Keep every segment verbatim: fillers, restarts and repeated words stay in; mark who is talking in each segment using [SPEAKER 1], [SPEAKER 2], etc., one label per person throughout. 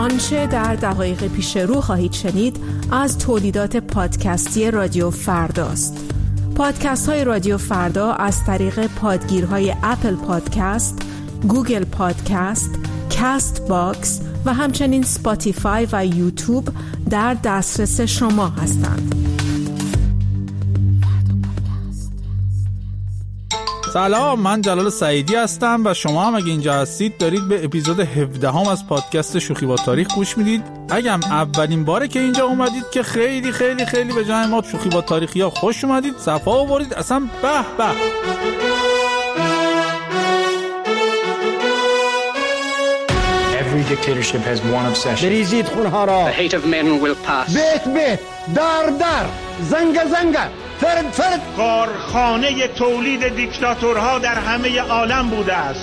[SPEAKER 1] آنچه در دقایق پیش رو خواهید شنید از تولیدات پادکستی رادیو فرداست. پادکست های رادیو فردا از طریق پادگیرهای اپل پادکست، گوگل پادکست، کاست باکس و همچنین اسپاتیفای و یوتیوب در دسترس شما هستند.
[SPEAKER 2] سلام، من جلال سعیدی هستم و شما هم اگه اینجا هستید دارید به اپیزود هفده هم از پادکست شوخی با تاریخ گوش میدید. اگه هم اولین باره که اینجا اومدید که خیلی خیلی خیلی به جای ما شوخی با تاریخی ها خوش اومدید، صفا آورید، اصلا به به.
[SPEAKER 3] Every dictatorship has one obsession.
[SPEAKER 4] بریزید خونها را.
[SPEAKER 5] The hate of men will pass.
[SPEAKER 4] بیت بیت، دار دار، زنگ زنگ، فرد فرد.
[SPEAKER 6] کارخانه تولید دیکتاتورها در همه عالم بوده است.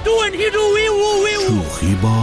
[SPEAKER 7] شوخی با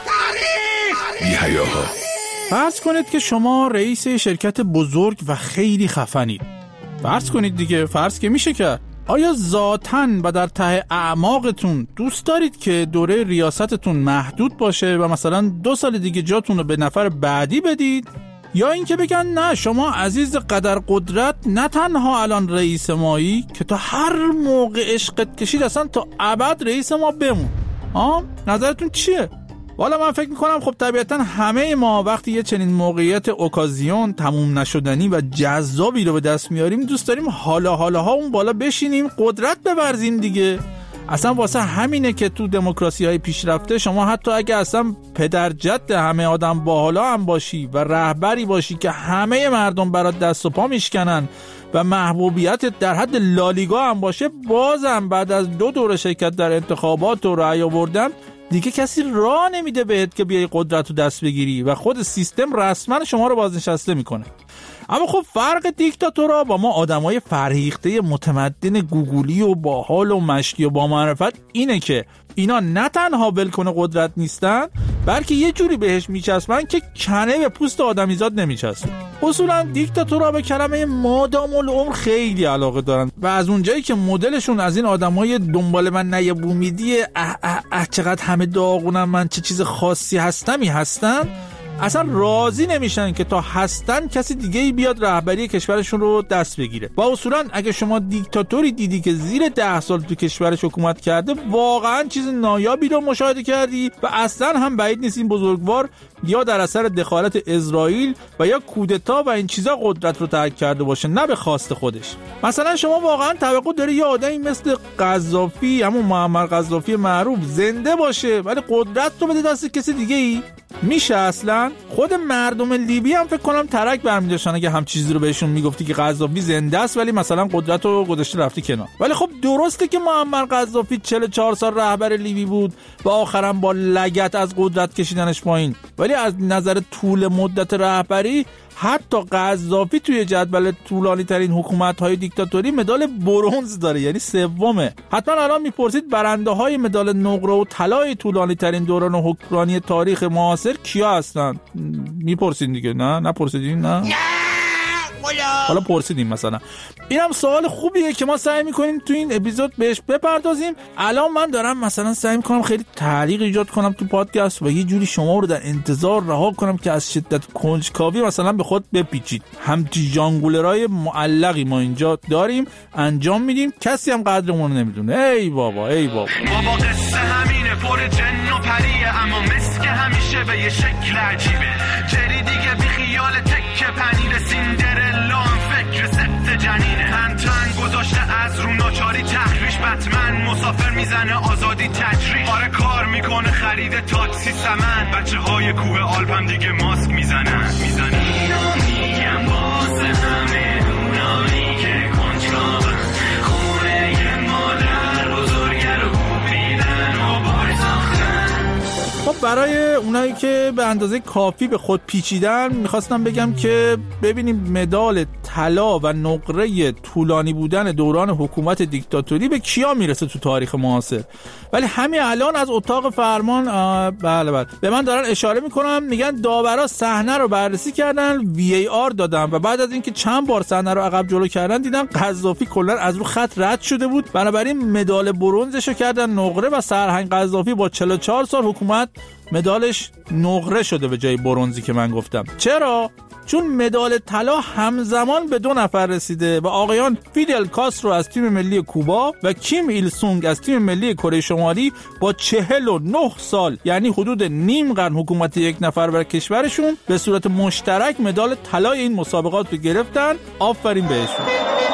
[SPEAKER 7] تاریخ. بی‌حیاها.
[SPEAKER 2] فرض کنید که شما رئیس شرکت بزرگ و خیلی خفنید. فرض کنید دیگه، فرض که میشه که آیا ذاتاً و در ته اعماقتون دوست دارید که دوره ریاستتون محدود باشه و مثلا دو سال دیگه جاتون رو به نفر بعدی بدید؟ یا اینکه بگن نه، شما عزیز قدر قدرت نه تنها الان رئیس مایی که تا هر موقع عشقت کشید اصلا تا ابد رئیس ما بمون. آه نظرتون چیه؟ والا من فکر میکنم خب طبیعتا همه ما وقتی یه چنین موقعیت اوکازیون تموم نشدنی و جذابی رو به دست میاریم دوست داریم حالا حالا ها اون بالا بشینیم، قدرت بورزیم دیگه. اصلا واسه همینه که تو دموکراسی های پیشرفته شما حتی اگه اصلا پدر جد همه آدم باحالا هم باشی و رهبری باشی که همه مردم برات دست و پا میشکنن و محبوبیت در حد لالیگا هم باشه، بازم بعد از دو دوره شرکت در انتخابات و رأی آوردن دیگه کسی راه نمیده بهت که بیای قدرت رو دست بگیری و خود سیستم رسما شما رو بازنشسته میکنه. اما خب فرق دیکتاتورها با ما آدمای فرهیخته متمدن گوگولی و باحال و مشتی و با معرفت اینه که اینا نه تنها ولکن قدرت نیستن بلکه یه جوری بهش میچسبن که کنه به پوست آدمیزاد نمیچسبه. اصولا دیکتاتورها به کلمه مادام العمر خیلی علاقه دارن و از اونجایی که مدلشون از این آدمای دنبال من نه بومیدی اه اه اه چقدر همه داغونم من چه چیز خاصی هستمی هستن، اصلا راضی نمیشن که تا هستن کسی دیگه ای بیاد رهبری کشورشون رو دست بگیره. و اصولا اگه شما دیکتاتوری دیدی که زیر ده سال تو کشورش حکومت کرده، واقعا چیز نایابی رو مشاهده کردی و اصلا هم بعید نیست این بزرگوار یا در اثر دخالت اسرائیل و یا کودتا و این چیزا قدرت رو ترک کرده باشه، نه به خواست خودش. مثلا شما واقعا توقع داری یه آدمی مثل قذافی، همون معمر قذافی معروف، زنده باشه ولی قدرت رو بده دست کسی دیگه ای؟ میشه اصلا؟ خود مردم لیبی هم فکر کنم ترک برمی‌داشتن اگه هم چیزی رو بهشون میگفتی که قذافی زنده است ولی مثلا قدرت رو گذاشته رفتی کنار. ولی خب درسته که معمر قذافی چهل و چهار سال رهبر لیبی بود و آخرام با لگد از قدرت کشیدنش پایین، ولی از نظر طول مدت رهبری حتی قذافی توی جدول طولانی ترین حکومت‌های دیکتاتوری مدال برنز داره، یعنی سومه. حتما الان میپرسید برنده های مدال نقره و طلای طولانی ترین دوران حکمرانی تاریخ معاصر کیا هستن؟ میپرسید دیگه، نه نپرسیدین؟ نه حالا پرسیدیم. مثلا اینم سوال خوبیه که ما سعی میکنیم تو این اپیزود بهش بپردازیم. الان من دارم مثلا سعی میکنم خیلی تعلیق ایجاد کنم تو پادکست و یه جوری شما رو در انتظار رها کنم که از شدت کنجکاوی مثلا به خود بپیچید. همچی جانگولرای معلقی ما اینجا داریم انجام میدیم، کسی هم قدرمون رو نمیدونه. ای بابا ای بابا
[SPEAKER 8] بابا قصه همینه، پر جن و پریه، اما مسک همیشه به یه شکل عجیبه. جری دیگه بی خیال تکه پنیر سیندرلا هم فکر ست جنینه. تن تن گذاشته از رو ناچاری تحریش، بتمن مسافر میزنه آزادی تجریش. آره کار میکنه خرید تاکسی سمن، بچه های کوه آلپم دیگه ماسک میزنن میزنن اینا میگم واسه همه دونانی که کنجکاون، خونه ی مادر بزرگه رو کوبیدن و بار ساختن.
[SPEAKER 2] خب برای اونایی که به اندازه کافی به خود پیچیدن میخواستم بگم که ببینیم مدال طلا و نقره طولانی بودن دوران حکومت دیکتاتوری به کیا میرسه تو تاریخ معاصر. ولی همین الان از اتاق فرمان بله بله به من دارن اشاره میکنن، میگن داورا صحنه رو بررسی کردن، وی ای آر دادن و بعد از اینکه چند بار صحنه رو عقب جلو کردن دیدن قذافی کلا از رو خط رد شده بود، بنابراین مدال برنزشو کردن نقره و سرهنگ قذافی با چهل و چهار سال حکومت مدالش نقره شده به جای برنزی که من گفتم. چرا؟ چون مدال طلا همزمان به دو نفر رسیده و آقایان فیدل کاسترو از تیم ملی کوبا و کیم ایل سونگ از تیم ملی کره شمالی با چهل و نه سال یعنی حدود نیم قرن حکومت یک نفر بر کشورشون به صورت مشترک مدال طلای این مسابقات رو گرفتن. آفرین بهشون.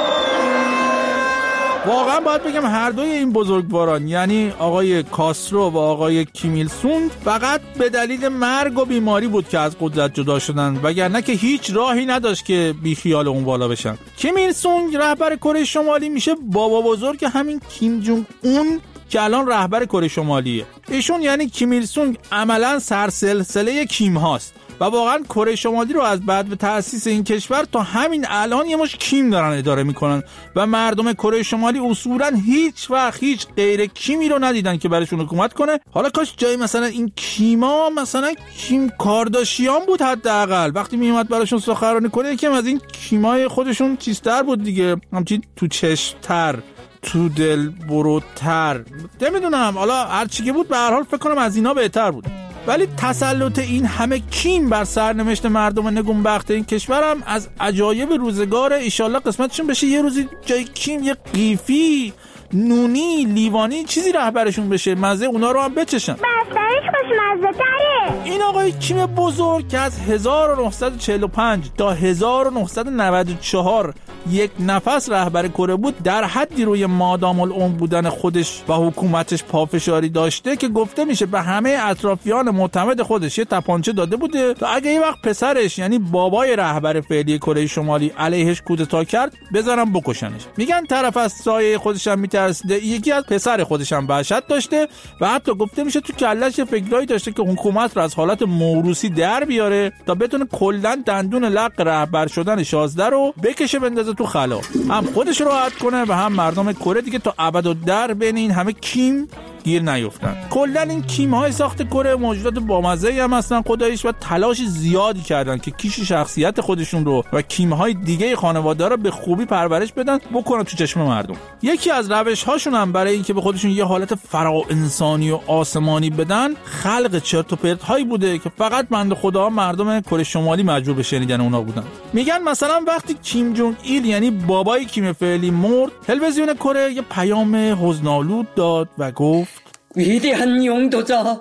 [SPEAKER 2] واقعا باید بگم هر دوی این بزرگواران یعنی آقای کاسترو و آقای کیم ایل سونگ فقط به دلیل مرگ و بیماری بود که از قدرت جدا شدن، وگرنه که هیچ راهی نداشت که بی خیال اون بالا بشن. کیم ایل سونگ رهبر کره شمالی میشه بابا بزرگ همین کیم جونگ اون که الان رهبر کره شمالیه. ایشون یعنی کیم ایل سونگ عملاً سرسلسله کیم هاست و واقعا کره شمالی رو از بعد به تأسیس این کشور تا همین الان یه مش کیم دارن اداره میکنن و مردم کره شمالی اصولا هیچ وقت هیچ غیر کیمی رو ندیدن که براشون حکومت کنه. حالا کاش جای مثلا این کیما مثلا کیم کارداشیان بود حداقل، وقتی میومد براشون سخنرانی کنه یکم از این کیمای خودشون چیزتر بود دیگه، همچین تو چشم‌تر، تو دل بروتر، نمیدونم حالا هر چی که بود به هر حال فکر کنم از اینا بهتر بود. ولی تسلط این همه کیم بر سرنوشت مردم نگونبخت این کشورم از عجایب روزگار. ایشالله قسمتشون بشه یه روزی جای کیم یه قیفی نونی لیوانی چیزی رهبرشون بشه، مزه اونا رو هم بچشن.
[SPEAKER 5] بسترش خوشمزه تره.
[SPEAKER 2] این آقای کیم بزرگ که از هزار و نهصد و چهل و پنج تا هزار و نهصد و نود و چهار یک نفس رهبر کره بود، در حدی روی مادام العمر بودن خودش و حکومتش پافشاری داشته که گفته میشه به همه اطرافیان معتمد خودش یه تپانچه داده بوده تا اگه یه وقت پسرش یعنی بابای رهبر فعلی کره شمالی علیهش کودتا کرد بذارن بکشنش. میگن طرف از سایه خودش هم میترسیده، یکی از پسر خودش هم وحشت داشته و حتی گفته میشه تو کلهش فکرایی داشته که حکومت رو از حالت موروثی در بیاره تا بتونه کلا دندون لق رهبر شدن شازده رو بکشه بندازه تو خلا، هم خودش راحت کنه و هم مردم کره دیگه تا ابد و در بین این همه کیم گیر نیفتن. کلا این کیم های ساخت کره موجودات بامزه‌ای هم هستن خداییش و تلاش زیادی کردن که کیش شخصیت خودشون رو و کیم های دیگه خانواده رو به خوبی پرورش بدن بکنن تو چشم مردم. یکی از روش هاشون هم برای اینکه به خودشون یه حالت فرا انسانی و آسمانی بدن خلق چرت و پرت هایی بوده که فقط بنده خدا مردم کره شمالی مجبور به شنیدن اونا بودن. میگن مثلا وقتی کیم جونگ ایل یعنی بابای کیم فعلی مرد، تلویزیون کره یه پیام حزن‌آلود داد و گفت
[SPEAKER 9] 위대한 용도자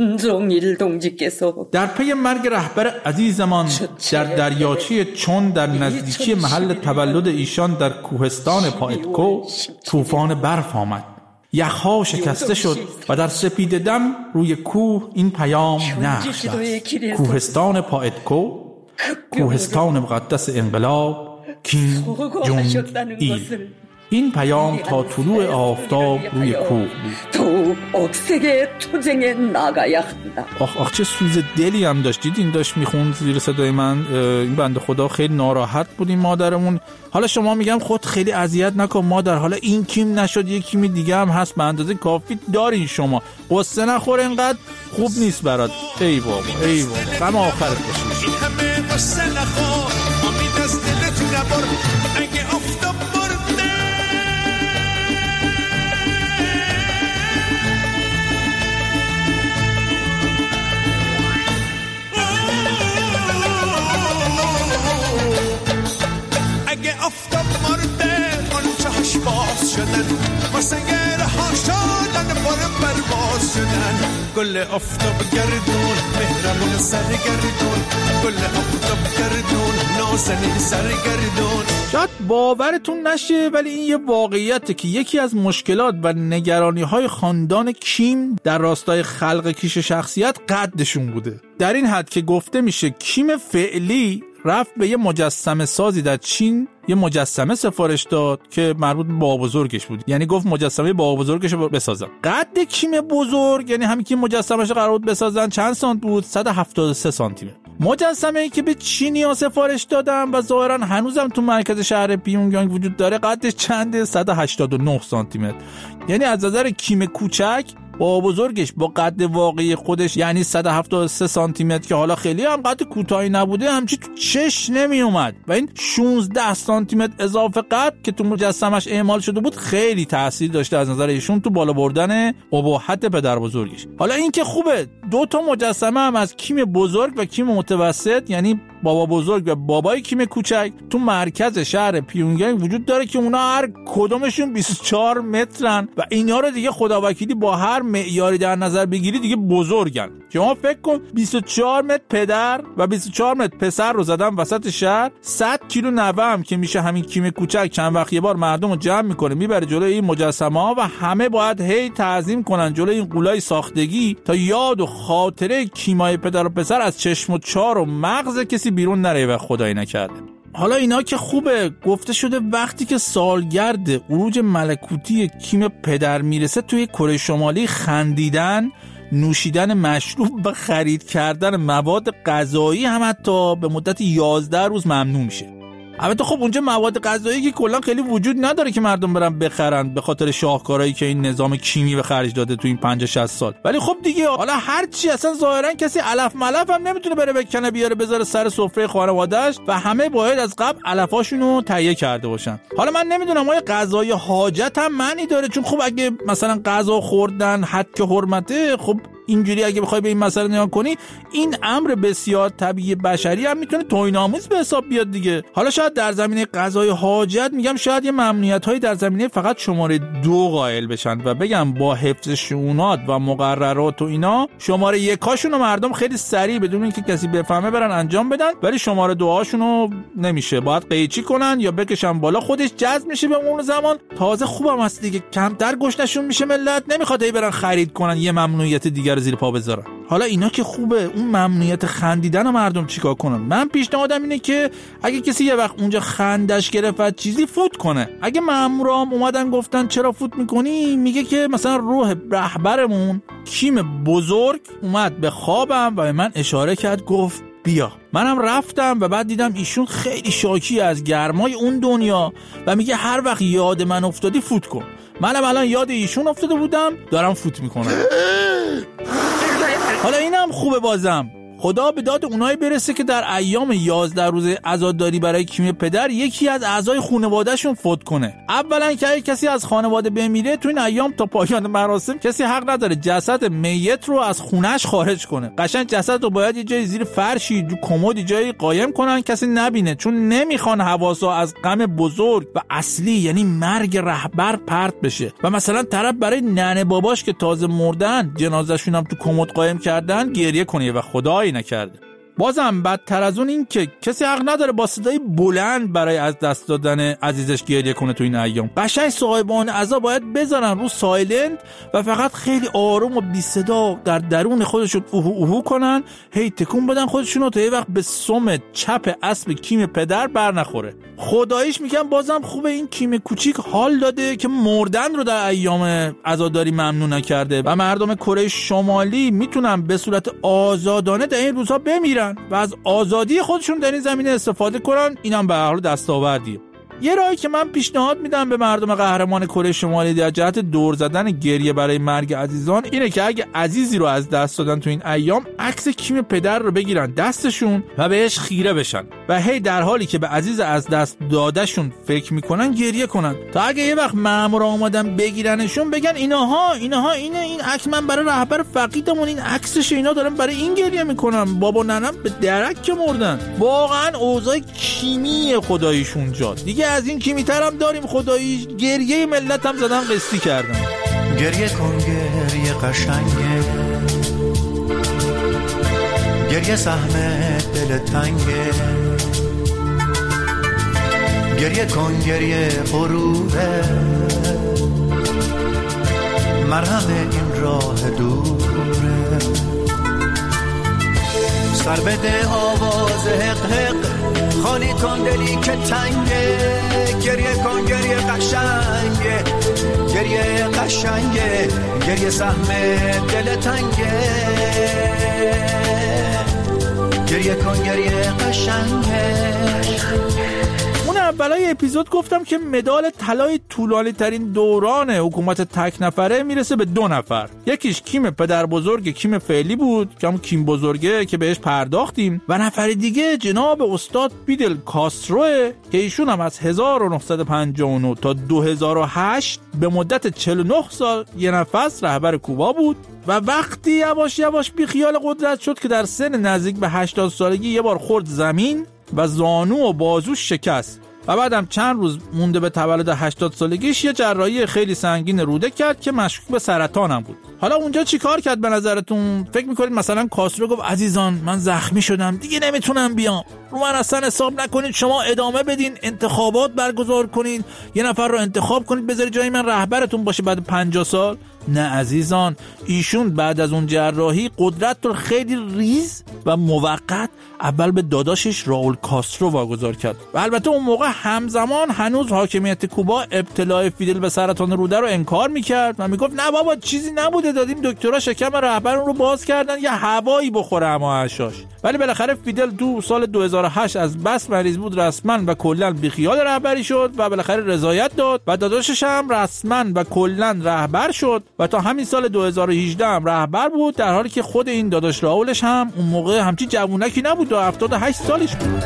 [SPEAKER 9] 김정일 동지께서
[SPEAKER 2] در پی مرگ رهبر عزیزمان در دریاچه چون در نزدیکی محل تولد ایشان در کوهستان پایدکو طوفان برف آمد. یخها شکسته شد و در سپید دم روی کوه این پیام نقش است: کوهستان پایدکو، کوهستان مقدس انقلاب، کیم جونگ ایل. این پیام تا طلوع آفتاب روی کوه بود. آخ آخ چه سوز دلی هم داشتید. این داشت میخوند زیر صدای من. این بنده خدا خیلی ناراحت بود این مادرمون. حالا شما میگم خود خیلی اذیت نکن مادر، حالا این کیم نشد یک کیم دیگه هم هست به اندازه کافی دارین، شما قصه نخور اینقدر خوب نیست برات. ای بابا ای بابا غم آخرت باشید. همه قصه نخور امید از دلت نبر اگه آفتاب
[SPEAKER 10] آفتاب مرده قنچه هاش باز شدن واسه گره ها شدن بار پرواز شدن. گل آفتاب گردون مهربون سرگردون، گل آفتاب گردون نازنین سرگردون.
[SPEAKER 2] شاید باورتون نشه ولی این یه واقعیته که یکی از مشکلات و نگرانی های خاندان کیم در راستای خلق کیش شخصیت قدشون بوده، در این حد که گفته میشه کیم فعلی رفت به یه مجسمه سازی در چین یه مجسمه سفارش داد که مربوط به بابا بزرگش بود، یعنی گفت مجسمه بابا بزرگش رو بسازم. قد کیم بزرگ یعنی همین که مجسمه‌اش قرار بود بسازن چند سانت بود؟ صد و هفتاد و سه سانتی متر. مجسمه‌ای که به چینی‌ها سفارش دادن و ظاهراً هنوزم تو مرکز شهر پیونگیانگ وجود داره قدش چنده؟ صد و هشتاد و نه سانتی متر. یعنی از نظر کیم کوچک بابا بزرگش با قد واقعی خودش یعنی صد و هفتاد و سه سانتی متر که حالا خیلی هم قد کوتاهی نبوده همچی تو چش نمی اومد و این شانزده سانتی متر اضافه قد که تو مجسمش اعمال شده بود خیلی تاثیر داشته از نظر ایشون تو بالا بردن ابهت پدر بزرگش. حالا این که خوبه دو تا مجسمه هم از کیم بزرگ و کیم متوسط یعنی بابا بزرگ و بابای کیم کوچک تو مرکز شهر پیونگیانگ وجود داره که اونا هر کدومشون بیست و چهار مترن و اینا رو دیگه خداوکیلی با هر معیاری در نظر بگیری دیگه بزرگن. شما فکر کن بیست و چهار متر پدر و بیست و چهار متر پسر رو زدن وسط شهر، صد کیلو نوه هم که میشه همین کیم کوچک چند وقت یه بار مردم رو جمع میکنه میبره جلوی این مجسمه ها و همه باید هی تعظیم کنن جلوی این قولای ساختگی تا یاد و خاطره کیمای پدر و پسر از چشم و چار و مغز کسی بیرون نره و خدایی نکرده. حالا اینا که خوبه، گفته شده وقتی که سالگرد عروج ملکوتی کیم پدر میرسه توی کره شمالی خندیدن، نوشیدن مشروب و خرید کردن مواد غذایی هم حتی به مدت یازده روز ممنوع میشه. البته خب اونجا مواد غذایی که کلا خیلی وجود نداره که مردم برن بخرن به خاطر شاهکارهایی که این نظام کیمی به خرج داده تو این پنجاه شصت سال. ولی خب دیگه حالا هر چی اصلا ظاهرا کسی علف ملف هم نمیتونه بره بکنه بیاره بذاره سر سفره خانواده‌اش و همه باید از قبل علفاشونو تهیه کرده باشن. حالا من نمیدونم آیا غذای حاجت هم معنی داره، چون خب اگه مثلا غذا خوردن حد که حرمته، خب اینجوری اگه بخوای به این مسئله نگاه کنی این امر بسیار طبیعی بشری هم میتونه توهین‌آمیز به حساب بیاد دیگه. حالا شاید در زمینه غذای حاجت میگم شاید یه ممنوعیت‌هایی در زمینه فقط شماره دو قائل بشن و بگم با حفظ شؤونات و مقررات و اینا شماره یکاشون رو مردم خیلی سریع بدون اینکه کسی بفهمه برن انجام بدن، ولی شماره دوهاشون رو نمیشه، باید قیچی کنن یا بکشن بالا، خودش جذب میشه به اون زمان. تازه خوبم هست دیگه، کمتر گشنشون میشه، ملت نمیخواد ای برن خرید کنن یه ممنوعیت دیگه زیر پا بذارن. حالا اینا که خوبه، اون ممنوعیت خندیدن مردم چیکار کنن؟ من پیشنهادم اینه که اگه کسی یه وقت اونجا خندش گرفت چیزی فوت کنه. اگه مامورام اومدن گفتن چرا فوت میکنی، میگه که مثلا روح رهبرمون کیم بزرگ اومد به خوابم و به من اشاره کرد گفت بیا. منم رفتم و بعد دیدم ایشون خیلی شاکی از گرمای اون دنیا و میگه هر وقت یاد من افتادی فوت کن. منم الان یاد ایشون افتاده بودم دارم فوت میکنم. حالا اینم خوبه، بازم خدا به داد اونایی برسه که در ایام یازده روزه عزاداری برای کیم پدر یکی از اعضای خانواده‌شون فوت کنه. اولا که اگه کسی از خانواده بمیره تو این ایام تا پایان مراسم کسی حق نداره جسد میت رو از خونش خارج کنه. قشنگ جسد رو باید یه جای زیر فرشی تو کمدی جایی قایم کنن کسی نبینه، چون نمیخوان حواسا از غم بزرگ و اصلی یعنی مرگ رهبر پرت بشه و مثلا طرف برای ننه باباش که تازه مردن جنازه‌شون هم تو کمد قایم کردن گریه کنه و خدا نکرده. بازم بدتر از اون این که کسی حق نداره با صدای بلند برای از دست دادن عزیزش گریه کنه تو این ایام. قشنگ صاحبان عزا باید بذارن رو سایلنت و فقط خیلی آروم و بی صدا در درون خودشون اوهو اوهو کنن، هی تکون بدن خودشونو تا یه وقت به سم چپ اسب کیم پدر بر نخوره. خداییش میگم بازم خوبه این کیم کوچیک حال داده که مردن رو در ایام عزاداری ممنوع نکرده و مردم کره شمالی میتونن به صورت آزادانه در این روزها بمیرن و از آزادی خودشون در این زمینه استفاده کنن. اینم به هر حال دستاوردیه. یه راهی که من پیشنهاد میدم به مردم قهرمان کره شمالی در جهت دور زدن گریه برای مرگ عزیزان اینه که اگه عزیزی رو از دست دادن تو این ایام عکس کیم پدر رو بگیرن دستشون و بهش خیره بشن و هی در حالی که به عزیز از دست دادشون فکر میکنن گریه کنن تا اگه یه وقت مامورا اومدن بگیرنشون بگن اینها اینها اینه این عکس من برای رهبر فقیدمون این عکسش، اینا دارن برای این گریه میکنن، بابا ننم به درک که مردن. واقعا اوضاع کیمی خداییشون جاد دیگه. از این کیمی‌تر هم داریم خداییش. گریه ملت هم زدن قسطی کردن.
[SPEAKER 10] گریه کن گریه قشنگه، گریه سهم دل تنگه، گریه کن گریه غروره، مرهم این راه دوره. سر بده آواز حق حق، خالی کن دلی که تنگه، گریه کن گریه قشنگه، گریه قشنگه، گریه سهم دل تنگه، گریه کن گریه قشنگه.
[SPEAKER 2] اون اول اولای اپیزود گفتم که مدال طلای طولانی ترین دوران حکومت تک نفره میرسه به دو نفر. یکیش کیم پدر بزرگ کیم فعلی بود که همون کیم بزرگه که بهش پرداختیم، و نفر دیگه جناب استاد فیدل کاستروه که ایشون هم از هزار و نهصد و پنجاه و نه تا دو هزار و هشت به مدت چهل و نه سال یه نفس رهبر کوبا بود و وقتی یواش یواش بی خیال قدرت شد که در سن نزدیک به هشتاد سالگی یه بار خورد زمین و زانو و بازوش شکست و بعدم چند روز مونده به تولد هشتاد سالگیش یه جراحی خیلی سنگین روده کرد که مشکوک به سرطان هم بود. حالا اونجا چی کار کرد به نظرتون؟ فکر میکنید مثلا کاسترو گفت عزیزان من زخمی شدم دیگه نمیتونم بیام، رو من اصلا حساب نکنید، شما ادامه بدین، انتخابات برگزار کنین، یه نفر رو انتخاب کنید بذارید جای من رهبرتون باشه بعد پنجاه سال؟ نه عزیزان، ایشون بعد از اون جراحی قدرت رو خیلی ریز و موقت اول به داداشش راول کاسترو واگذار کرد و البته اون موقع همزمان هنوز حاکمیت کوبا ابتلای فیدل به سرطان روده رو انکار میکرد و میگفت نه بابا چیزی نبوده، دادیم دکترها شکم رهبرون رو باز کردن یه هوایی بخوره اما هشاش. ولی بالاخره فیدل تو سال دو هزار و هشت از بس مریض بود رسما و کلا بیخیال رهبری شد و بالاخره رضایت داد و داداشش هم رسما و کلا رهبر شد و تا همین سال دو هزار و هجده هم رهبر بود، در حالی که خود این داداش راولش هم اون موقع همچین جوونکی نبود و هفتاد و هشت سالش بود.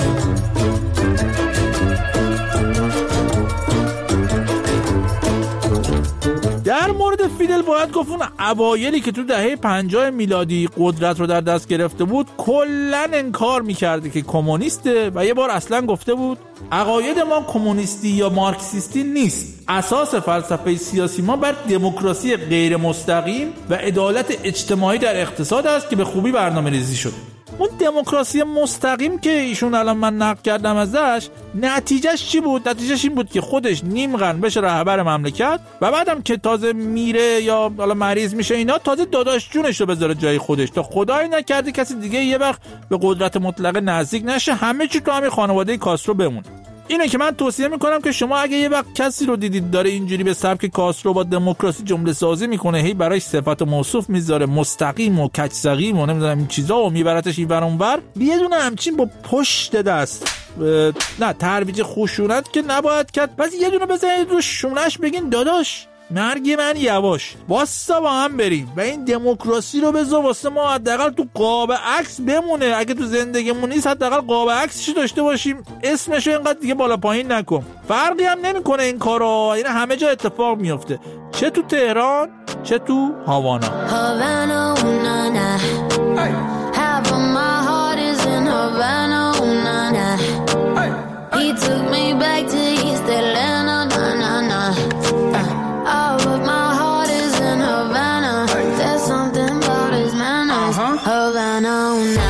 [SPEAKER 2] در مورد فیدل باید گفت اون اوایلی که تو دهه پنجاه میلادی قدرت رو در دست گرفته بود کلن انکار میکرده که کمونیسته و یه بار اصلا گفته بود عقاید ما کمونیستی یا مارکسیستی نیست، اساس فلسفه سیاسی ما بر دموکراسی غیر مستقیم و عدالت اجتماعی در اقتصاد است که به خوبی برنامه ریزی شده. اون دموکراسی مستقیم که ایشون الان من نقل کردم ازش، نتیجهش چی بود؟ نتیجهش این بود که خودش نیم قرن بشه رهبر مملکت و بعدم که تازه میره یا حالا مریض میشه اینا تازه داداش جونش رو بذاره جای خودش تا خدای نکرده کسی دیگه یه وقت به قدرت مطلقه نزدیک نشه، همه چی تو همین خانواده کاسترو بمونه. اینه که من توصیه میکنم که شما اگه یه وقت کسی رو دیدید داره اینجوری به سبک کاسترو با دموکراسی جمله سازی میکنه، هی برایش صفت و موصوف میذاره مستقیم و کج‌سقیم و نمیدونم این چیزا و میبرتش این ور اون ور، یه دونه همچین با پشت دست نه ترویج خشونت که نباید کرد، پس یه دونه بزنید رو شونش بگین داداش مرگ من یواش واسه با هم بریم و این دموکراسی رو بذار واسه ما حداقل تو قاب عکس بمونه، اگه تو زندگیمون نیست حداقل قاب عکسش داشته باشیم، اسمشو اینقدر دیگه بالا پایین نکن. فرقی هم نمیکنه این کارا، این همه جا اتفاق میفته، چه تو تهران چه تو هاوانا. هاوانا اونانا half of my heart is in Havana اونانا he took me back to East Atlanta na na na all of my heart is in Havana. There's something about his manners. Havana, una.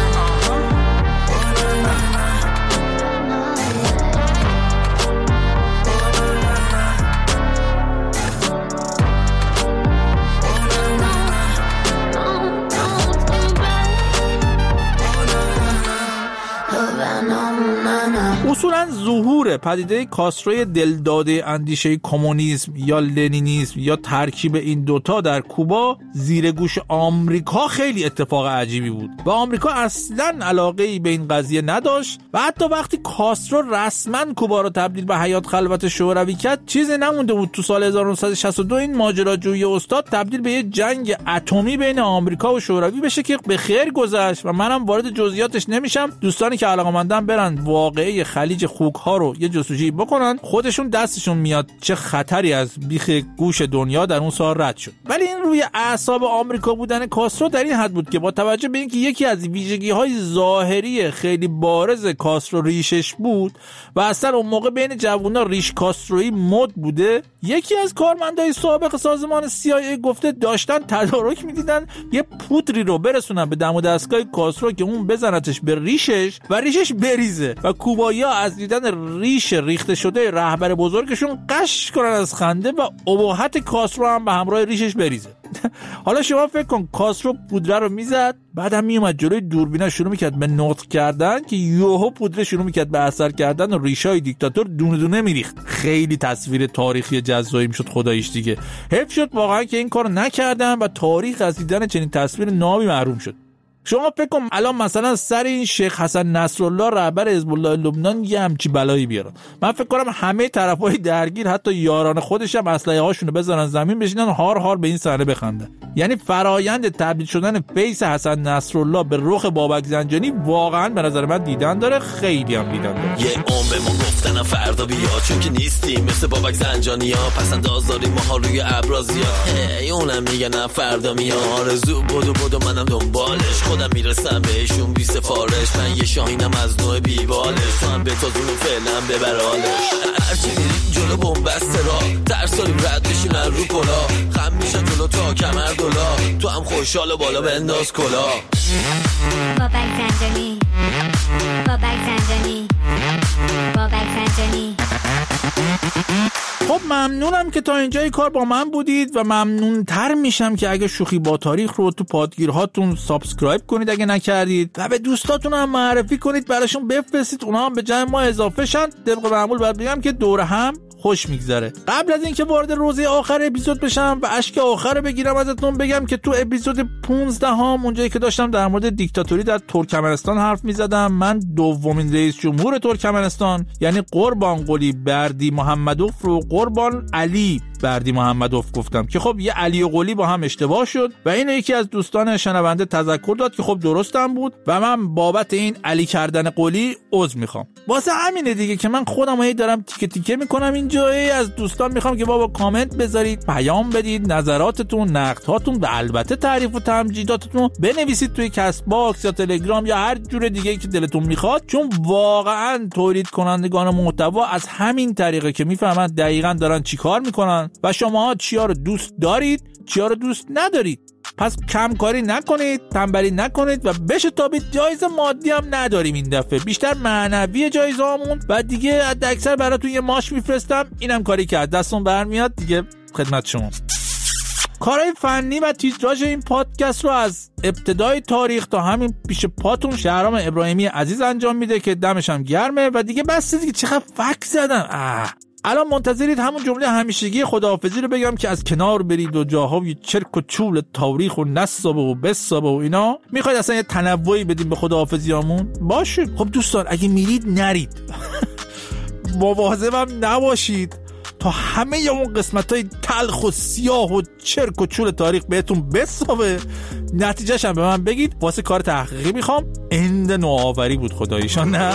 [SPEAKER 2] اصولا ظهور پدیده کاستروی دلداده اندیشه کمونیسم یا لنینیسم یا ترکیب این دوتا در کوبا زیر گوش آمریکا خیلی اتفاق عجیبی بود و آمریکا اصلا علاقه‌ای به این قضیه نداشت و حتی وقتی کاسترو رسما کوبا رو تبدیل به حیات خلوت شوروی کرد چیزی نمونده بود تو سال هزار و نهصد و شصت و دو این ماجراجویی استاد تبدیل به یه جنگ اتمی بین آمریکا و شوروی بشه که به خیر گذشت و منم وارد جزئیاتش نمیشم. دوستانی که علاقه‌مندن برن واقعه خلیج خوک ها رو یه جستجویی بکنن، خودشون دستشون میاد چه خطری از بیخ گوش دنیا در اون سال رد شد. ولی این روی اعصاب آمریکا بودن کاسترو در این حد بود که با توجه به اینکه یکی از ویژگی‌های ظاهری خیلی بارز کاسترو ریشش بود و اصلا اون موقع بین جوونا ریش کاسترویی مد بوده، یکی از کارمندای سابق سازمان سی آی ای گفته داشتن تدارک میدیدن یه پودری رو برسونن به دم و دستگاه کاسترو که اون بزنتش به ریشش و ریشش بریزه و کوبایی‌ها از دیدن ریش ریخته شده رهبر بزرگشون قش کنن از خنده و ابهت کاسترو هم به همراه ریشش بریزه. حالا شما فکر کن کاسترو پودره رو میزد، بعد هم میومد جلوی دوربینا شروع میکرد به نطق کردن که یوهو پودره شروع میکرد به اثر کردن و ریشای دیکتاتور دونه دونه میریخت. خیلی تصویر تاریخی جذابی میشد خداییش دیگه. حیف شد واقعا که این کارو نکردن و تاریخ از دیدن چنین تصویر نابی محروم شد. شما فکر کن الان مثلا سر این شیخ حسن نصرالله رهبر حزب الله لبنان یه همچی بلایی بیارن، من فکر کنم همه طرفای درگیر حتی یاران خودش هم اسلحه هاشونو بذارن زمین بشینن هار هار به این صحنه بخندن. یعنی فرایند تبدیل شدن فیس حسن نصرالله به رخ بابک زنجانی واقعا به نظر من دیدن داره، خیلی هم دیدن داره.
[SPEAKER 11] یه عمر ما گفتن فردا بیا چون که نیستیم مثل بابک زنجانی ها، پس انداز داریم ما ها روی ابرازیات، هی اونم میگه نه فردا میاد، آرزو بدو بدو منم دنبالش، خودم میرسم بهشون بی سفارش، من یه شاهینم از نوع بیبالش، تو هم بتازونو فعلا ببرالش، هرچی میریم جلو بومبسته را ترساریم رد بشیم رو کلا، خم میشن جلو تا کمر دولا، تو هم خوشحال و بالا بنداز کلا.
[SPEAKER 5] بابک زنجانی بابک زنجانی بابک زنجانی.
[SPEAKER 2] خب ممنونم که تا اینجای کار با من بودید و ممنونتر میشم که اگه شوخی با تاریخ رو تو پادگیرهاتون سابسکرایب کنید اگه نکردید و به دوستاتون هم معرفی کنید، براشون بفرستید اونا هم به جمع ما اضافه شن. طبق معمول باید بگم که دور هم خوش میگذره. قبل از اینکه وارد روزه آخر اپیزود بشم و اشک آخر بگیرم ازتون بگم که تو اپیزود پانزده هم اونجایی که داشتم در مورد دیکتاتوری در ترکمنستان حرف میزدم، من دومین رئیس جمهور ترکمنستان یعنی قربان قلی بردی محمدوف رو قربان علی بردی محمدوف گفتم که خب یه علی و قلی با هم اشتباه شد و اینو یکی از دوستان شنونده تذکر داد که خب درستم بود و من بابت این علی کردن قلی عذر میخوام. واسه همینه دیگه که من خودم هی دارم تیکه تیکه میکنم اینجا، از دوستان میخوام که بابا کامنت بذارید، پیام بدید، نظراتتون، نقدهاتون و البته تعریف و تمجیداتتون بنویسید توی کست باکس یا تلگرام یا هر جور دیگه‌ای که دلتون میخواد، چون واقعا تولید کنندگان محتوا از همین طریقه که میفهمن دقیقاً دارن چیکار میکنن و شماها چیا رو دوست دارید چیا رو دوست ندارید. پس کمکاری نکنید، تنبلی نکنید و بشه تابید. جایزه مادی هم نداریم این دفعه، بیشتر معنوی جایزه هامون و دیگه حد اکثر براتون یه ماش میفرستم، اینم کاری که از دستون برمیاد دیگه خدمت شما. کارهای فنی و تیتراژ این پادکست رو از ابتدای تاریخ تا همین پیش پاتون شهرام ابراهیمی عزیز انجام میده که دمش هم گرمه و دیگه بس دیگه چقدر فک زدم. اه الان منتظرید همون جمله همیشگی خداحافظی رو بگم که از کنار برید و جاهای چرک و چول تاریخ و نسابه و بسابه و اینا. میخواید اصلا یه تنوعی بدیم به خداحافظیامون؟ باشه. خب دوستان اگه میرید نرید مواظبم نباشید تا همه اون قسمتای تلخ و سیاه و چرک و چول تاریخ بهتون بسابه، نتیجهش هم به من بگید. واسه کار تحقیقی میخوام. اند نوآوری بود خداییشان نه.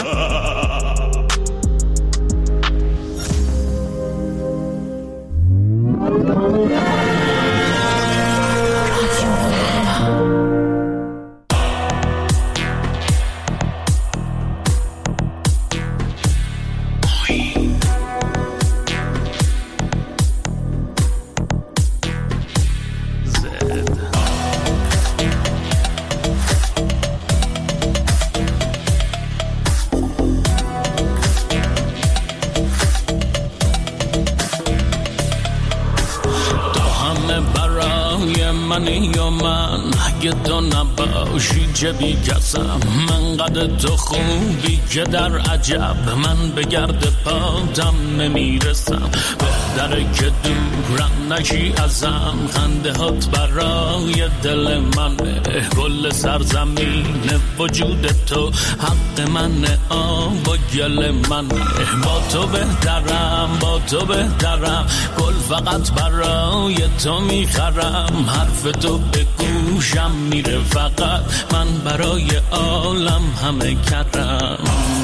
[SPEAKER 12] اگه تو نباشی چه بی کسم، من قد تو خوبی که در عجب، من به گرد پاتم نمیرسم، بهتره که دورم نشی ازم، خنده هات برای دل منه، گل سرزمین وجود تو حق منه، آب و گل منه، با تو بهترم با تو بهترم، گل فقط برای تو میخرم، حرف تو به گوشم میره فقط، من برای عالم همه کردم،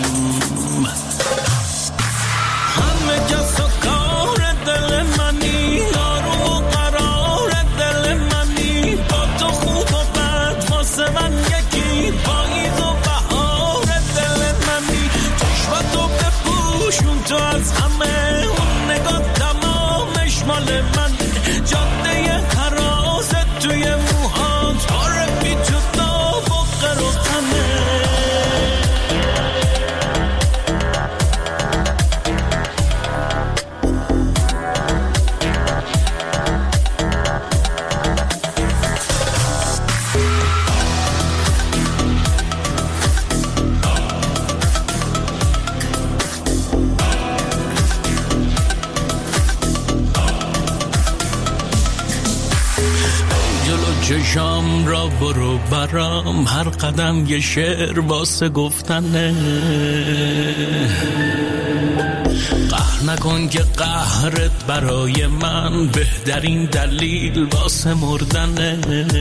[SPEAKER 12] همه کس و کار دل منی، آروم و قرار دل منی، با تو خوب و بد واسه من یکی، پاییز و بهار دل منی، چشمتو بپوشون تو از همه، اون نگاه تمامش مال من، جاده حراست توی موهات، عارفی تو داغ و قر و تنه، را برو برام، هر قدم یه شعر واسه گفتنه. قهر نکن که قهرت برای من بهترین دلیل واسه مردنه.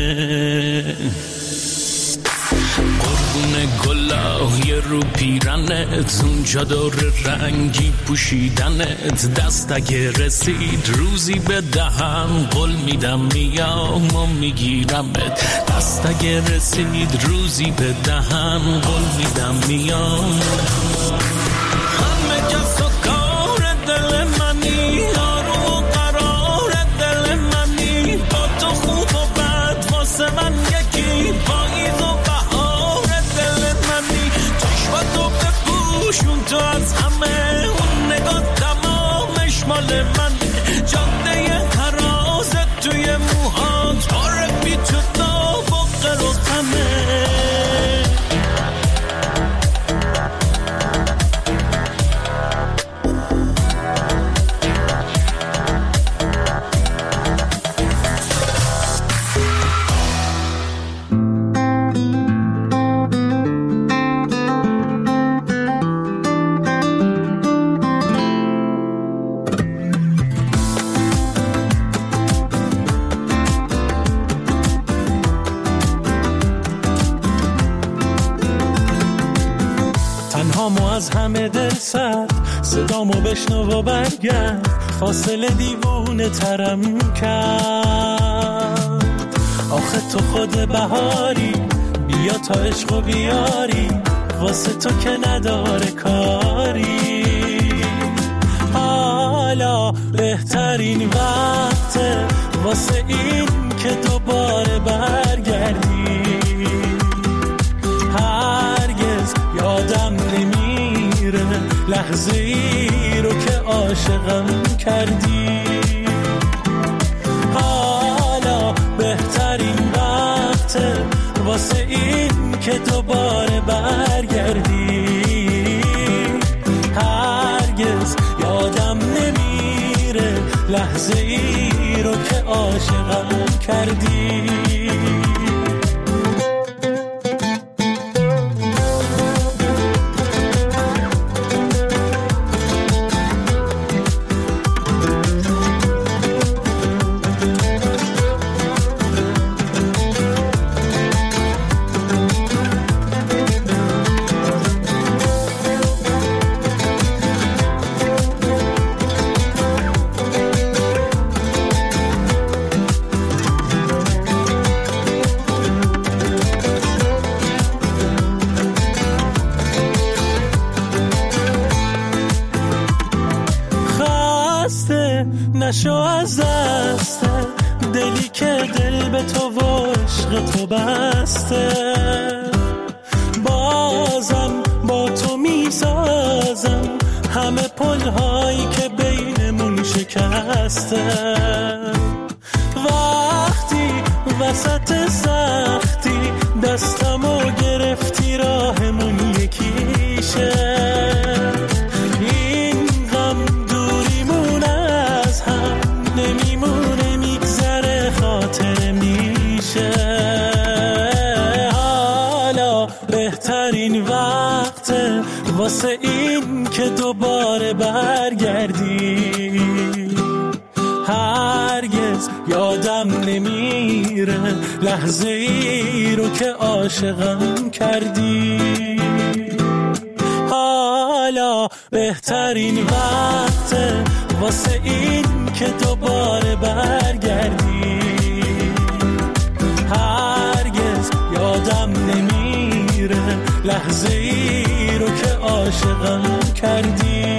[SPEAKER 12] قربون گلای رو پیرنت، اونجا دور رنگی پوشیدنت، دست اگه رسید روزی به دهن قول میدم میام و میگیرمت. دست اگه رسید روزی به دهن قول میدم میام. همه کس و کار دل منی، آروم و قرار دل منی، با تو خوب و بد واسه من یکی، پاییز و شون تو از همه، اون نگاه تمامش مال من، جاده حرازت توی موهات، باره بی تو داغ و قروتمه.
[SPEAKER 13] از همه دل سرد صدامو بشنو و برگرد، فاصله دیوونه ترم کرد. آخه تو خود بهاری، بیا تا عشق و بیاری، واسه تو که نداره کاری. حالا بهترین وقته واسه این که دوباره برگردی. هرگز یادم نمیره لحظه ای رو که عاشقم کردی. حالا بهترین وقته واسه این که دوباره برگردی. هرگز یادم نمیره لحظه ای رو که عاشقم کردی. نشو از دست دلی که دل به تو و عشق تو بسته. بازم با تو میسازم همه پلهایی که بینمون شکسته. وقتی وسط سختی دستمو گرفتی راهمون یکیشه. نمیمونه میگذره خاطر میشه. حالا بهترین وقته واسه این که دوباره برگردی. هرگز یادم نمیره لحظه ای رو که عاشقم کردی. حالا بهترین وقته واسه این که دوباره برگردی. هرگز یادم نمیره لحظه ای رو که عاشقم کردی.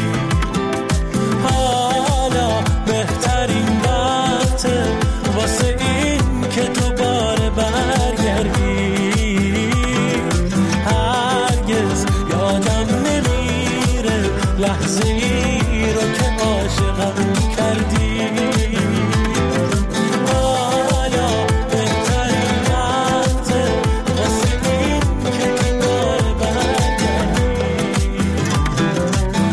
[SPEAKER 13] حالا بهترین وقته واسه این که دوباره برگردی. هرگز یادم نمیره لحظه ای رو که عاشقم کردی. حالا بهترین وقته واسه این که دوباره برگردی.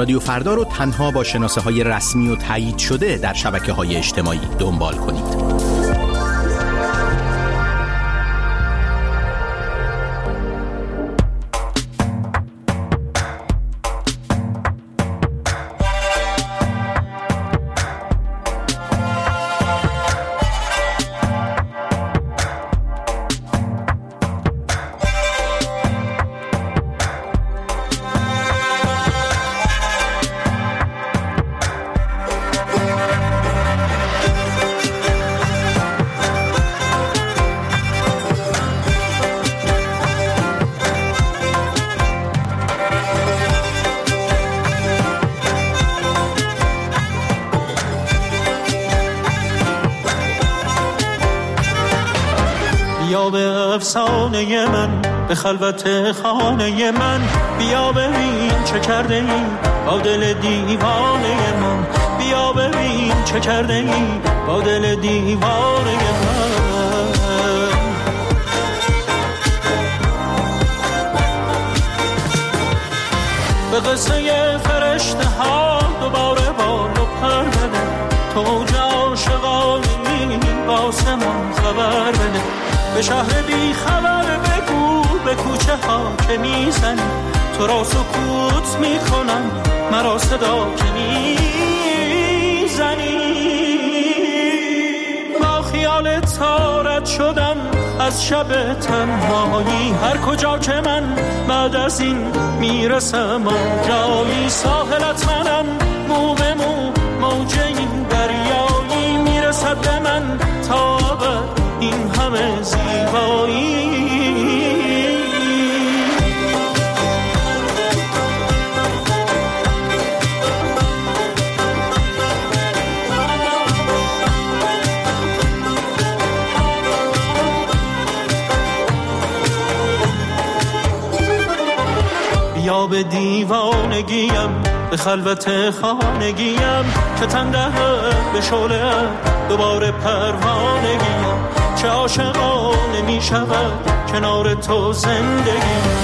[SPEAKER 14] رادیو فردا رو تنها با شناسه های رسمی و تایید شده در شبکه های اجتماعی دنبال کنید.
[SPEAKER 13] بیا به افسانه من، به خلوت خانه من، بیا ببین چه کرده ای با دل دیوانه من، بیا ببین چه کرده ای با دل دیوانه من. به قصه فرشته ها دوباره بال و پر بده، تو اوج عاشقانی واسه من خبر بده، به شهر بی خبر بگو به کوچه ها که میزنی، تو را سکوت میکنم مرا صدا که میزنی. با خیال تارت شدم از شب تنهایی، هر کجا که من بعد از این میرسم آنجایی، ساحلت منم مو به مو موج این دریایی، میرسد به من تا ابد این همه زیبایی. بیا به دیوانگیم، به خلوت خانگیم، که تنده به شعله دوباره پروانگیم، چه عاشقانه می شود کنار تو زندگیم.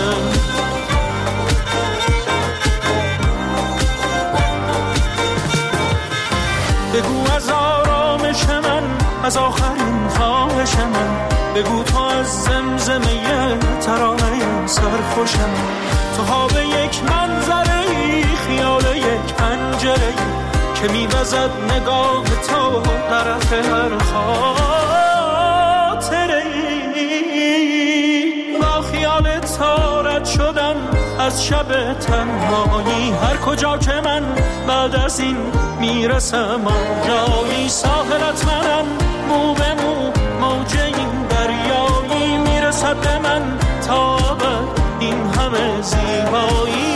[SPEAKER 13] بگو از آرامش من، از آخرین خواهش من، بگو تو از زمزمه ترانه سرخوشم، تو خواب یک منظره، خیال یک پنجره که میوزد نگاه تو طرف هر خاطره. با خیال تارت شدم از شب تنهایی، هر کجا که من بعد از این میرسم آنجایی، ساحلت منم مو به مو موج این دریایی، میرسد به من تا ابد این همه زیبایی.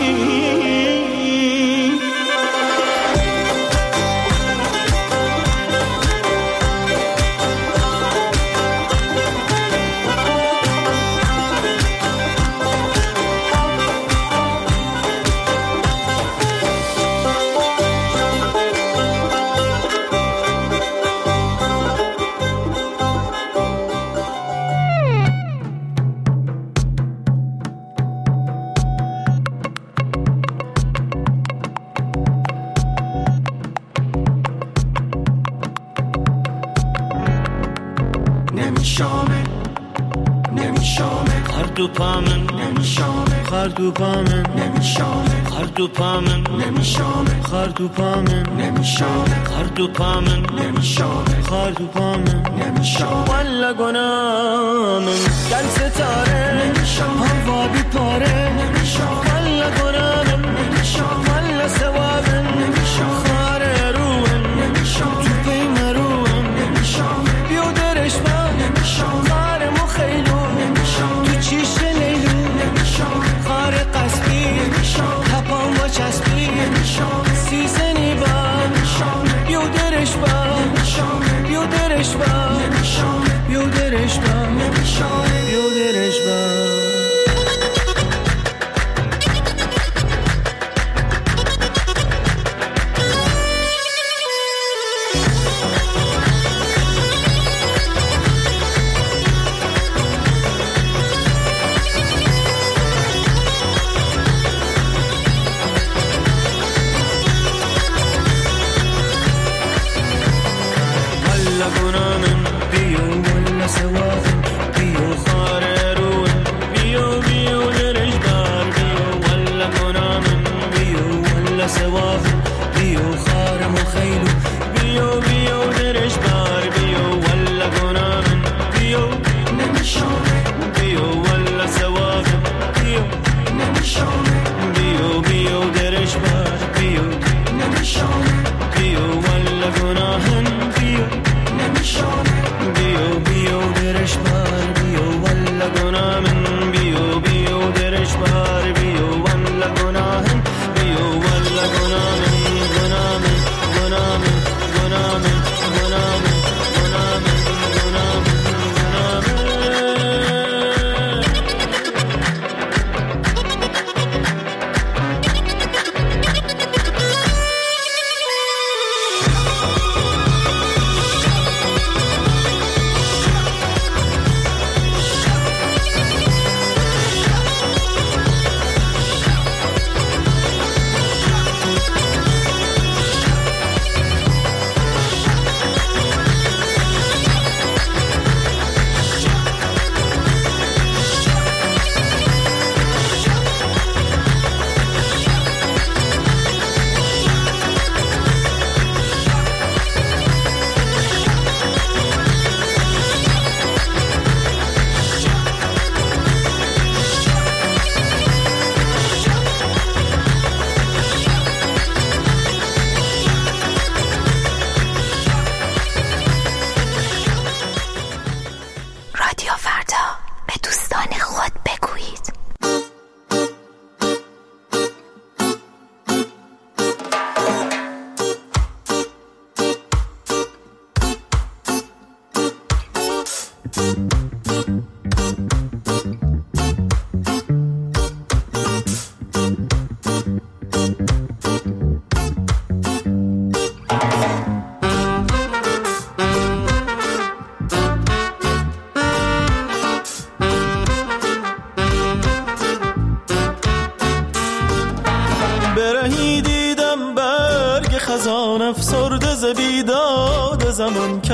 [SPEAKER 15] پامن نمیشامه خردو پامن نمیشامه خردو پامن نمیشامه خردو پامن نمیشامه خردو پامن نمیشامه خردو پامن نمیشامه والا گنامن گل ستاره نمیشامه هوا بی پاره نمیشامه والا گنامن نمیشامه والا ثوابن نمیشامه خاره روحن نمیشامه تو پیم روحن نمیشامه بیو درش من نمیشامه خاره مخیلو نمیشامه چیش لیلو نمیشام خار قصبی نمیشام تپان با چسبی نمیشام سیزنی با نمیشام بیو درش با نمیشام بیو درش با نمیشام بیو درش با نمیشام بیو درش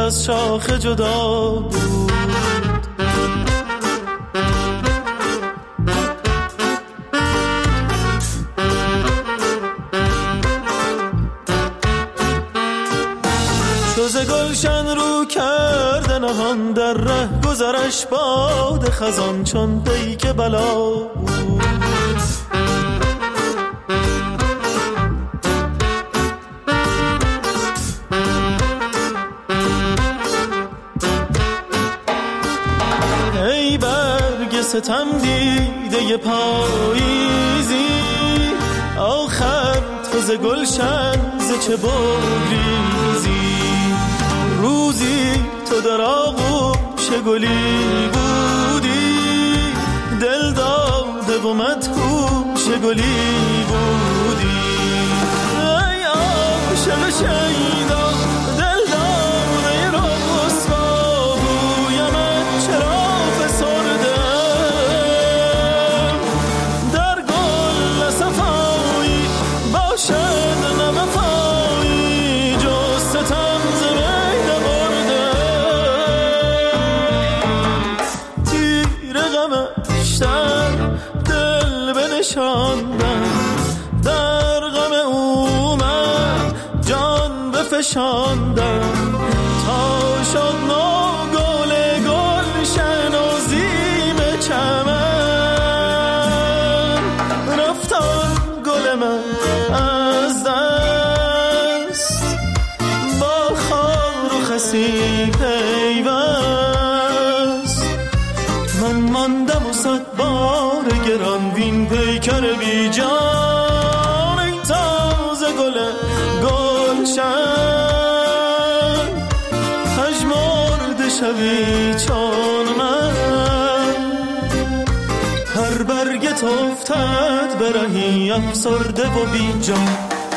[SPEAKER 13] از شاخه جدا بود. چوز گلشن رو کرده نهان در ره گذرش باد خزان چون پیک بلا بود. ای برگ ستم دیده پاییزی آخر تو ز گلشن ز چه بگریزی. روزی تو در آغوش گلی بودی دل داده و مدهوش گلی بودی. ای عاشق شیدا دل داده رسوا بویمت چرا فسردم در گل صفایی باشد نوفایی جز ستم ز بین بردم. تیر غمش در دل بنشاندم در غم او من جان بفشاندم تا شد نو گل گلشن و زیم چمن. رفتان گل من از دست با خار و خسی پیوست. من ماندم و صد بار گران وین پیکر بی جان. ای تازه گل گلشن پژمرده شوی چون من. هر برگت افتد برهی افسرده و بی جان.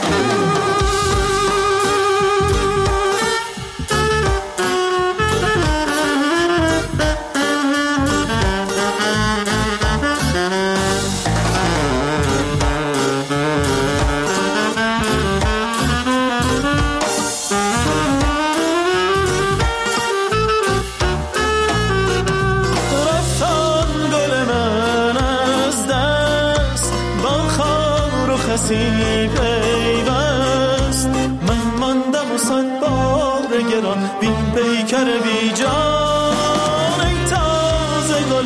[SPEAKER 13] پیوست من ماندم و صد بار گران بین پیکر بی جان. ای تازه گل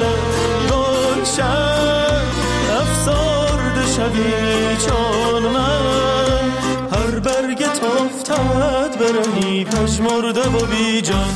[SPEAKER 13] گلشن افسرده شوی چون من. هر برگت افتد برهی پژمرده و بی جان.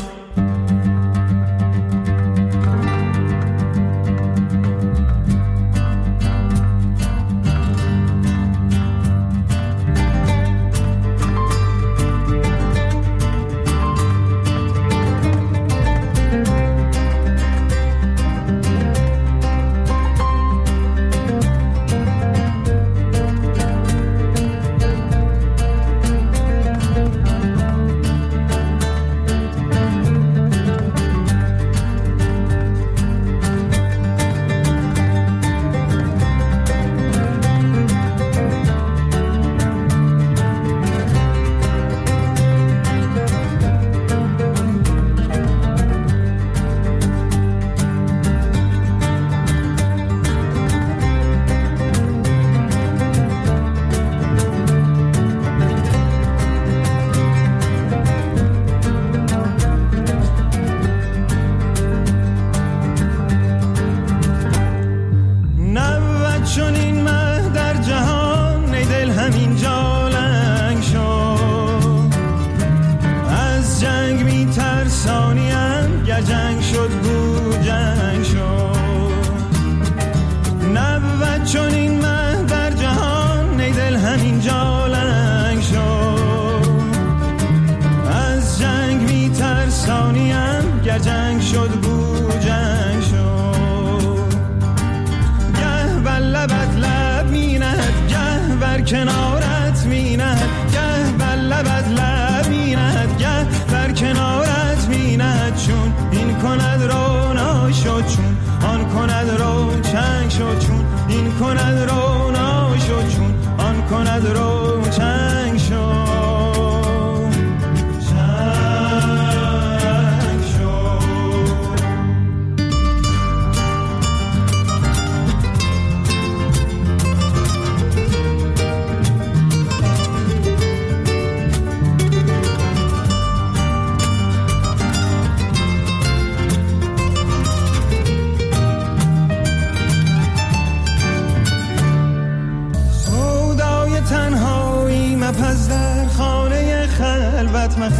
[SPEAKER 10] کنارت میند گه بر لبت لب میند گه بر کنارت میند چون این کند رونا شد چون آن کند رو چنگ شد چون این کند رونا شد چون آن کند رو چنگ شد. چنگ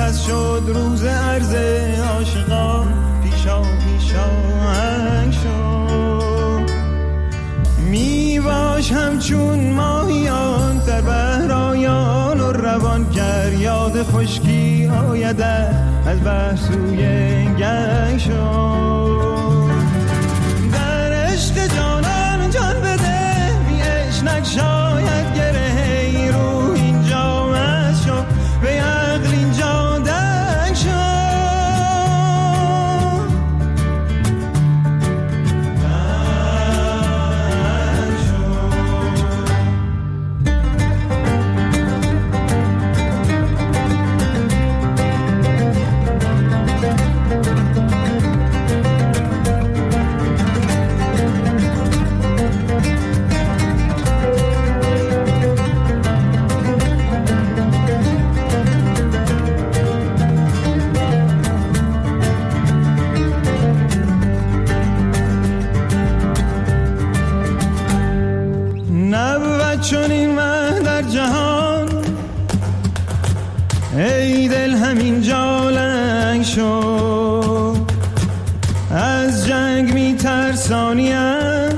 [SPEAKER 15] بس شد روز عرض عاشقان پیشا پیشا هنگ شد می باش همچون ماهیان در بهرایان و روان گر یاد خشکی آید از بحر سوی گنگ شد در عشق جانان جان بده بی عشق شاید گره رو اینجا مست شد به عقل اینجا دنگ شد چون این مه در جهان ای دل همین جا لنگ شد از جنگ می ترسانیم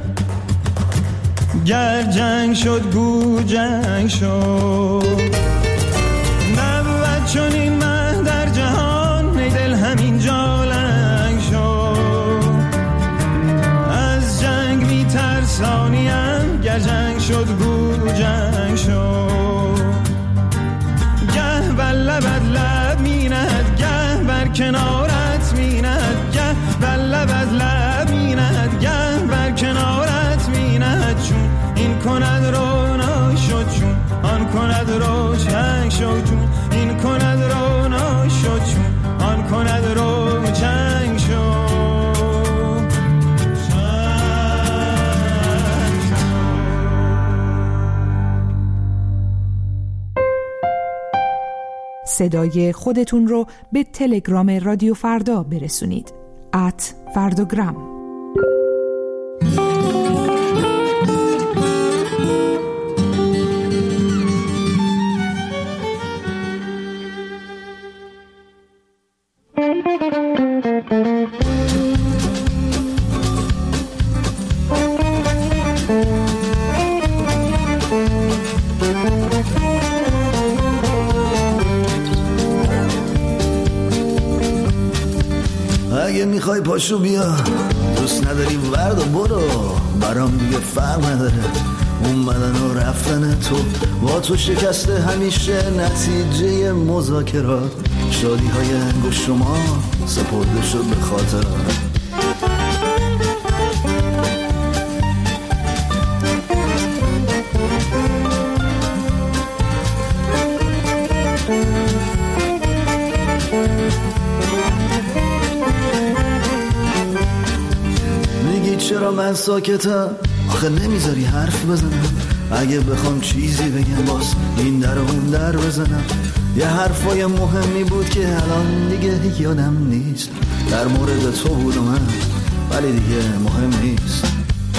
[SPEAKER 15] گر جنگ شد گو جنگ شد نبود چون این مه در جهان ای دل همین جا لنگ شد از جنگ می ترسانیم گر جنگ شد گو جنگ شد گه بر لبت لب می نهد گه بر کنارت می نهد گه بر لبت لب می نهد گه بر کنارت می نهد چون این کند رونا شد چون آن کند روشن شد چون این کند رونا شد چون آن کند روشن شد
[SPEAKER 1] صدای خودتون رو به تلگرام رادیو فردا برسونید ات فردوگرام.
[SPEAKER 16] اگه میخوای پاشو بیا دوست نداری ورد و برو برام دیگه فرق نداره اومدن و رفتن تو با تو شکسته همیشه نتیجه مذاکرات شادی های انگشت شما سپرده شد به خاطرات چرا من ساکتم آخه نمیذاری حرف بزنم اگه بخوام چیزی بگم باز این در و اون در بزنم یه حرفای مهمی بود که الان دیگه یادم نیست در مورد تو بود و من ولی دیگه مهم نیست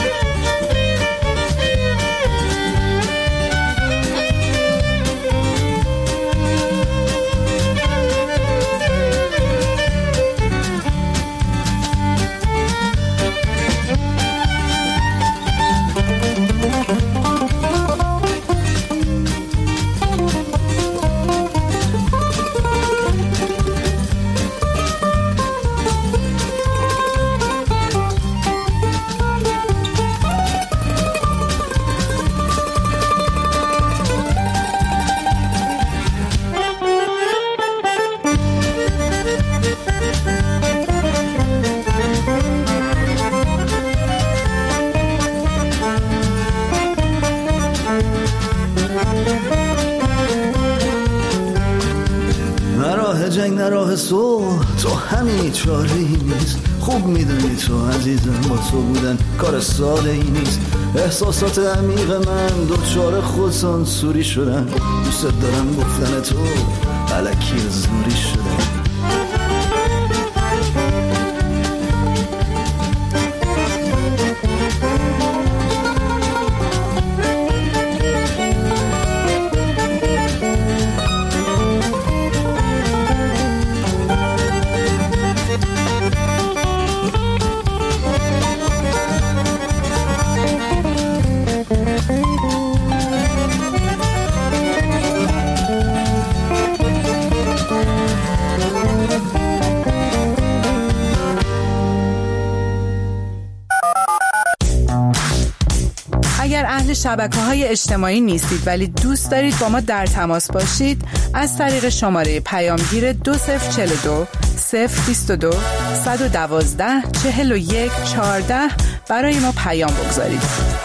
[SPEAKER 16] جنگ نراه صلح تو همین چاری نیست خوب میدونی تو عزیزم با تو بودن کار ساده ای نیست احساسات عمیق من دوچار خودسانسوری شدن دوست دارم گفتن تو الکی زوری شدن
[SPEAKER 1] اهل شبکه‌های اجتماعی نیستید ولی دوست دارید با ما در تماس باشید، از طریق شماره پیامگیر دو صفر چهل و دو صفر بیست و دو صد و دوازده چهل و یک چهارده برای ما پیام بگذارید.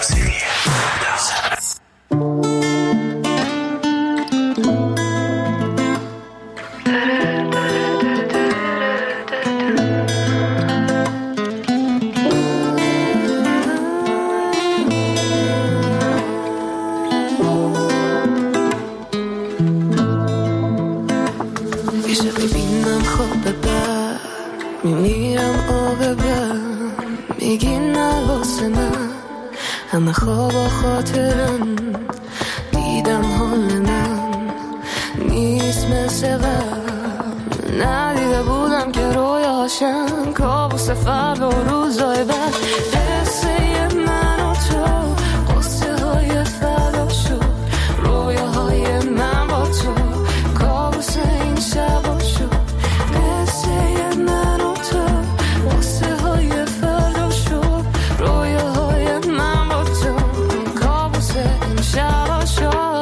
[SPEAKER 17] میمیرم آب بر میگی نه واسه من، همه خواب و خاطرم دیدم حال من نیست مثل قبل، ندیده بودم که رویاشم کابوس فردا و روزای بعد، قصه من و تو قصه های فردا شد، رویاهای من با تو کابوس این شبا شد، قصه من و تو قصه های فردا شد، رویاهای من با تو کابوس این شبا شد.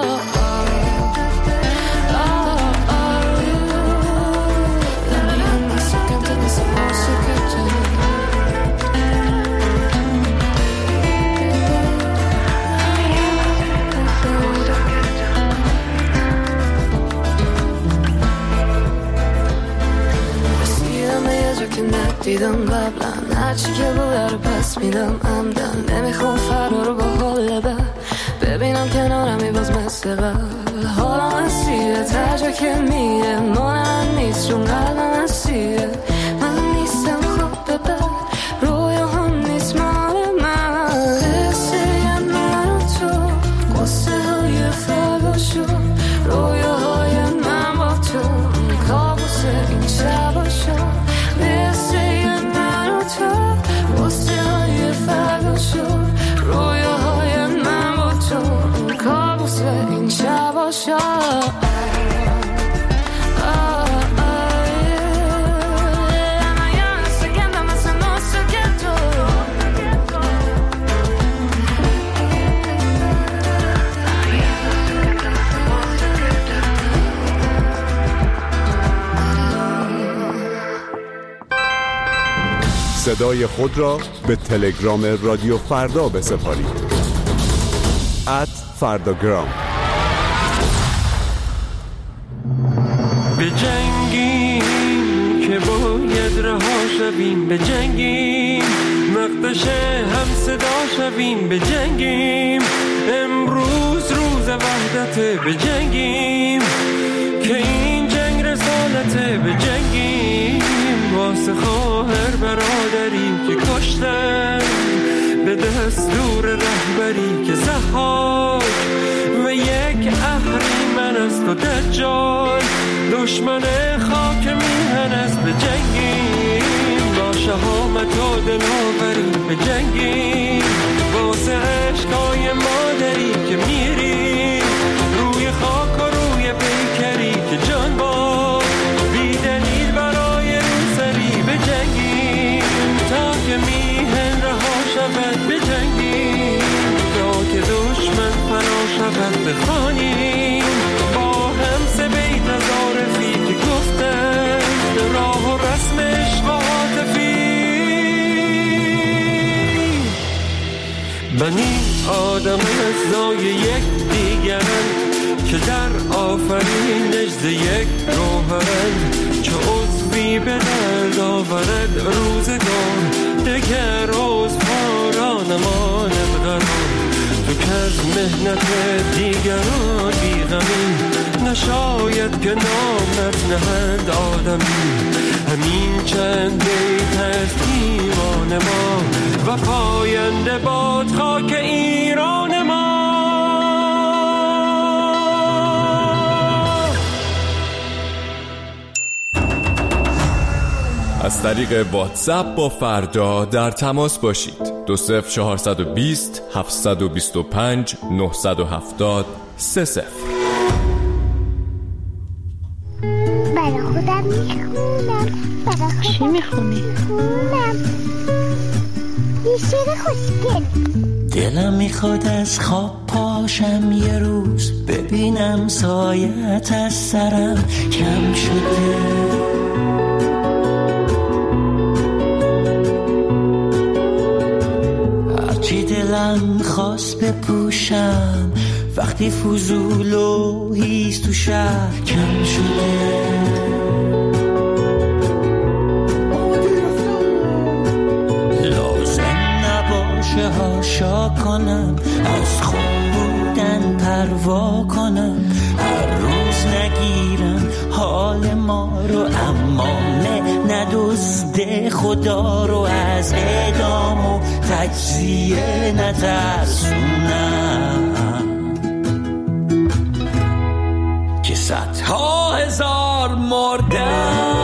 [SPEAKER 17] دیدم قبلا هرچی که بوده رو پس میدم عمدن، نمیخوام فردا رو با حال بر ببینم کنارمی باز مثل قبل، حالا من سیره ترجا که میره مانه من نیست چون قلبم سیره، من نیستم خوب ببر رویا هم نیست مال من، قصه من و تو قصه های فردا شد، رویاهای من با تو کابوس این شبا شد، قصه های فردا شد، رویاهای من با تو کابوس این شبا شد.
[SPEAKER 18] صدای خود را به تلگرام رادیو فردا بسپارید. ات فرداگرام.
[SPEAKER 13] به جنگیم که باید رها شویم، به جنگیم مقدش هم صدا شویم، به جنگیم امروز روز وحدت، به جنگیم که این جنگ رسالته، به جنگیم واسه خواهر برادری که کشتن به دستور رهبری که زحاک و یک اهریمن است و دجال دشمن خاک میهن است، به جنگیم با شهامت و دلاوری، به جنگیم واسه عشقای مادری که میری روی خاک و روی پیکری که جان با بی دلیل برای روسری، به جنگیم تا که میهن رها شود، به جنگیم تا که دشمن فنا شود، بخوانیم با هم سه بیت از عارفی که گفتن راه و رسم عشق و عاطفی. بنی آدم اجزای یک دیگرن که در آفرینش ز یک روحن، چه عضوی به درد آورد روزگار دگر روز پارا نماند قرار، تو که از مهنت دیگران بیغمی نشاید که نامت نهند آدمی، همین چند بیت از ایمان ما و پاینده باد خاک ایران ما.
[SPEAKER 19] از طریق واتساپ با فردا در تماس باشید. دو صفر چهارصد و بیست هفتصد و بیست و پنج نهصد و هفتاد سه صفر.
[SPEAKER 20] برای خودم میخونم. چی میخونی؟ میخونم یه شعر خوشگل.
[SPEAKER 15] دلم میخواد از خواب پاشم یه روز ببینم سایت از سرم کم شده. هرچی دلم خواست بپوشم وقتی فضول و هیز تو شهر کم شده. هاشا کنم از خوب بودن پروا کنم هر روز نگیرم حال ما رو اما نه ندزده خدا رو از اعدام و تجزیه نترسونم که صدها هزار مردم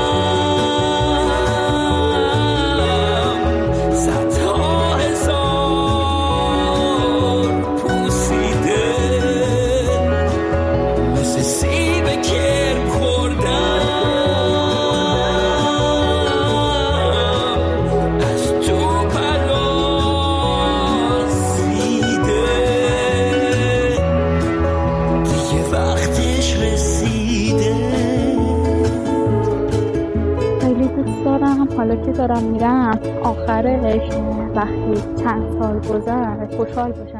[SPEAKER 21] حالا که دارم میرم آخرش وقتی چند سال گذشت خوشحال باشم